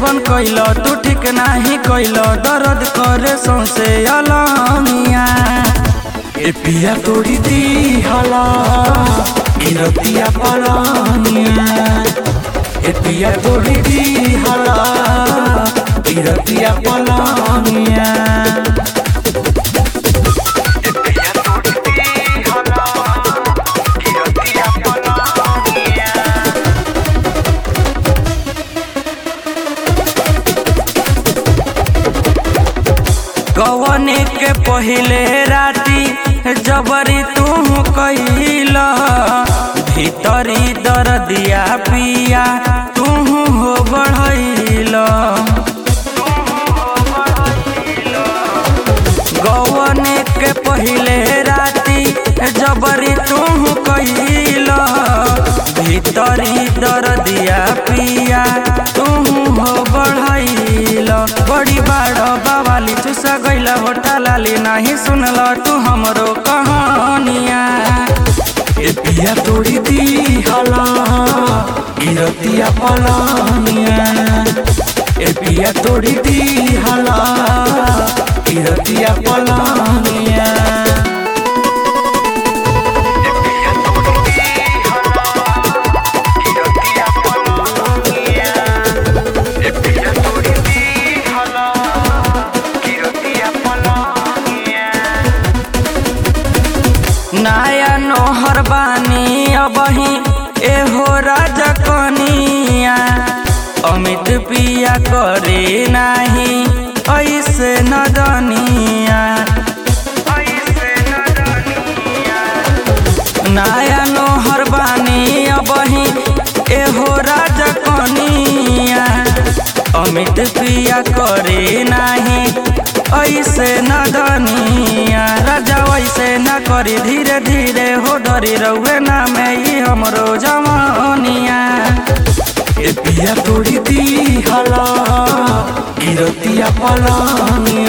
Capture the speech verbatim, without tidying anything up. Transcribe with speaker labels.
Speaker 1: जवन कैल तू ठीक नाही कैल दर्द करे सौसे अलमिया ए पिया तोड़ी दी हला गिरतिया पलनिया ए पिया तोड़ी दी हला गिरतिया पलनिया कवने के पहले राती जबरी तू कैला भीतरी दर्दिया पिया तू हो बढ़ैला गवने के पहले राती जबरी तू कैला भीतरी दर्दिया पिया तू हो बढ़ैला बड़ी बाड़ बावाली चुसा गईला होटा लाली नहीं सुनल तू हमरो कहानिया ए पिया तोड़ी दी हला गिरतिया पलनिया ए पिया तोड़ी दी हला गिरतिया पलनिया नया नोहर बानी अबही एहो राजा कनिया अमित पिया करे नाही ऐसे नदनिया नया नोहर बानी अबही एहो राजा कनिया अमित पिया करे नाही ऐसे नदनिया राजा वैसे न करी धीरे धीरे हो डरी रहुए ना में ही हमरो जवानिया ए पिया तोड़ी दी हला गिरतिया पलनिया।